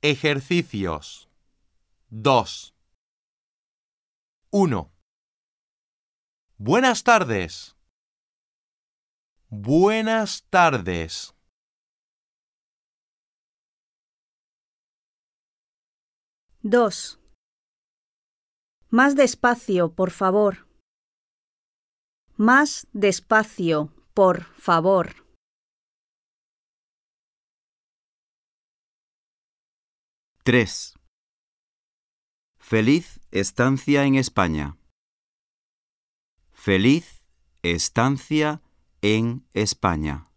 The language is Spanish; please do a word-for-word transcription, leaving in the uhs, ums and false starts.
Ejercicios. dos. uno. Buenas tardes. Buenas tardes. dos. Más despacio, por favor. Más despacio, por favor. tres. Feliz estancia en España. Feliz estancia en España.